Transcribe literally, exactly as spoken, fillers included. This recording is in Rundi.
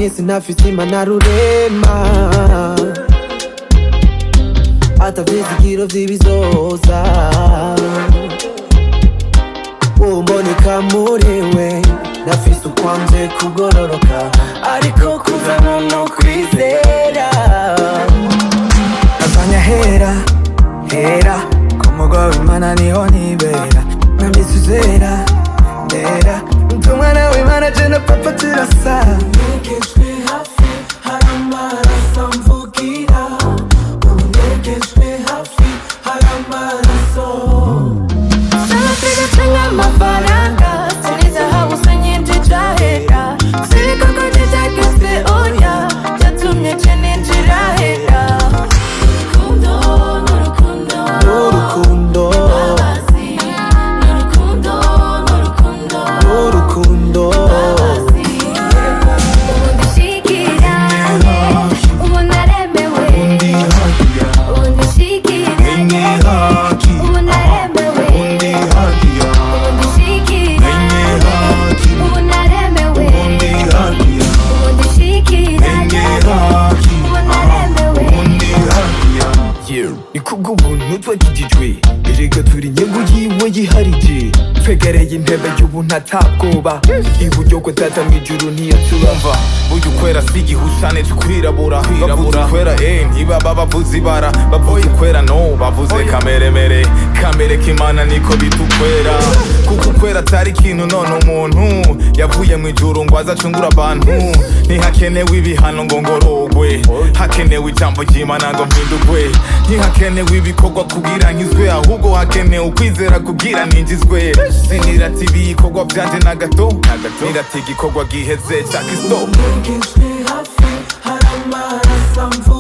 mwisi ntafise imana rurema atavyizigiro vy'ibizoza umboneka muriwe nafise ukwanje kugororoka ariko kuzana no kwizera nazanya hera hera kumugwa w'Imana niho nibera nambise uzera ndera umwana w'Imana je na papa turasa negejwe hafi hari amaraso mvugira negejwe hafi hari amaraso sanatega tanga amafaranga sinizahabu sanyinji jahera sirikoko jijagizwe oya yatumye je ninjira hera urukundo n'urukundo n'urukundo kubw'ubuntu twakijijwe erega turi inyungu yiwe yiharije twegereye intebe y'ubuntu atabwoba iburyo bwe data mw'ijuru ntiyaturava burya ukwera si igihushane c'ukwirabura bavuze ukwera eh ntibaba bavuze ibara bavuze ukwera no bavuze kameremere kamere k'Imana niko bita ukwera kuko ukwera atari ikintu none umuntu yavuye mw'ijuru ngo aze acungura abantu ntihakenewe ibihano ngo ngorogwe hakenewe ijambo ry'Imana ngo mpindurwe ntihakenewe ibikorwa kugira nkizwe ahubwo hakenewe ukwizera kugira ninjizwe sinirati ibikorwa vyanje na gato nirati igikorwa giheze ca Kristo negejwe hafi hari amaraso